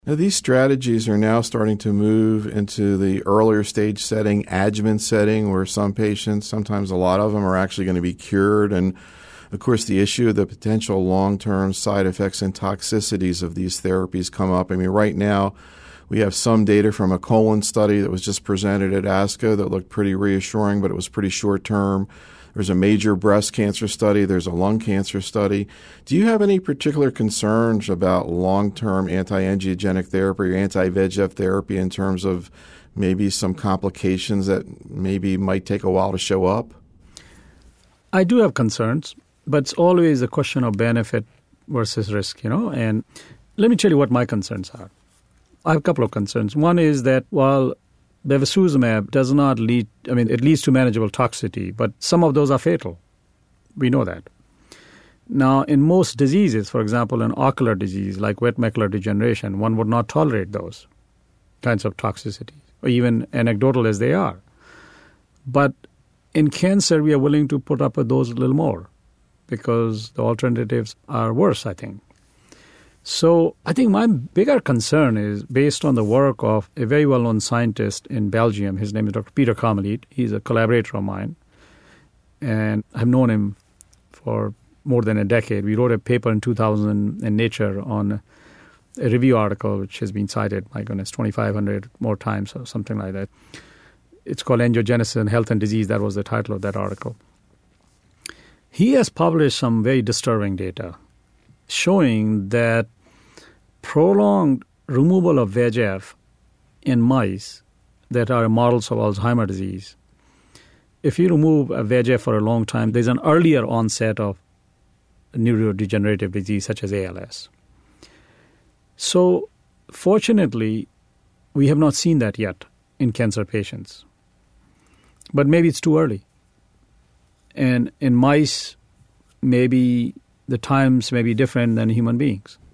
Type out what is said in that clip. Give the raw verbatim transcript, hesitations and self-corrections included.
Now, these strategies are now starting to move into the earlier stage setting, adjuvant setting, where some patients, sometimes a lot of them, are actually going to be cured. And, of course, the issue of the potential long-term side effects and toxicities of these therapies come up. I mean, right now, we have some data from a colon study that was just presented at ASCO that looked pretty reassuring, but it was pretty short-term. There's a major breast cancer study. There's a lung cancer study. Do you have any particular concerns about long-term anti-angiogenic therapy or anti-V E G F therapy in terms of maybe some complications that maybe might take a while to show up? I do have concerns, but it's always a question of benefit versus risk, you know. And let me tell you what my concerns are. I have a couple of concerns. One is that while bevacizumab does not lead, I mean, it leads to manageable toxicity, but some of those are fatal. We know that. Now, in most diseases, for example, an ocular disease like wet macular degeneration, one would not tolerate those kinds of toxicities, or even anecdotal as they are. But in cancer, we are willing to put up with those a little more because the alternatives are worse, I think. So I think my bigger concern is based on the work of a very well-known scientist in Belgium. His name is Doctor Peter Karmeliet. He's a collaborator of mine, and I've known him for more than a decade. We wrote a paper in two thousand in Nature on a review article which has been cited, my goodness, twenty-five hundred more times or something like that. It's called Angiogenesis in Health and Disease. That was the title of that article. He has published some very disturbing data showing that prolonged removal of V E G F in mice that are models of Alzheimer's disease, if you remove a V E G F for a long time, there's an earlier onset of neurodegenerative disease such as A L S. So fortunately, we have not seen that yet in cancer patients. But maybe it's too early. And in mice, maybe the times may be different than human beings.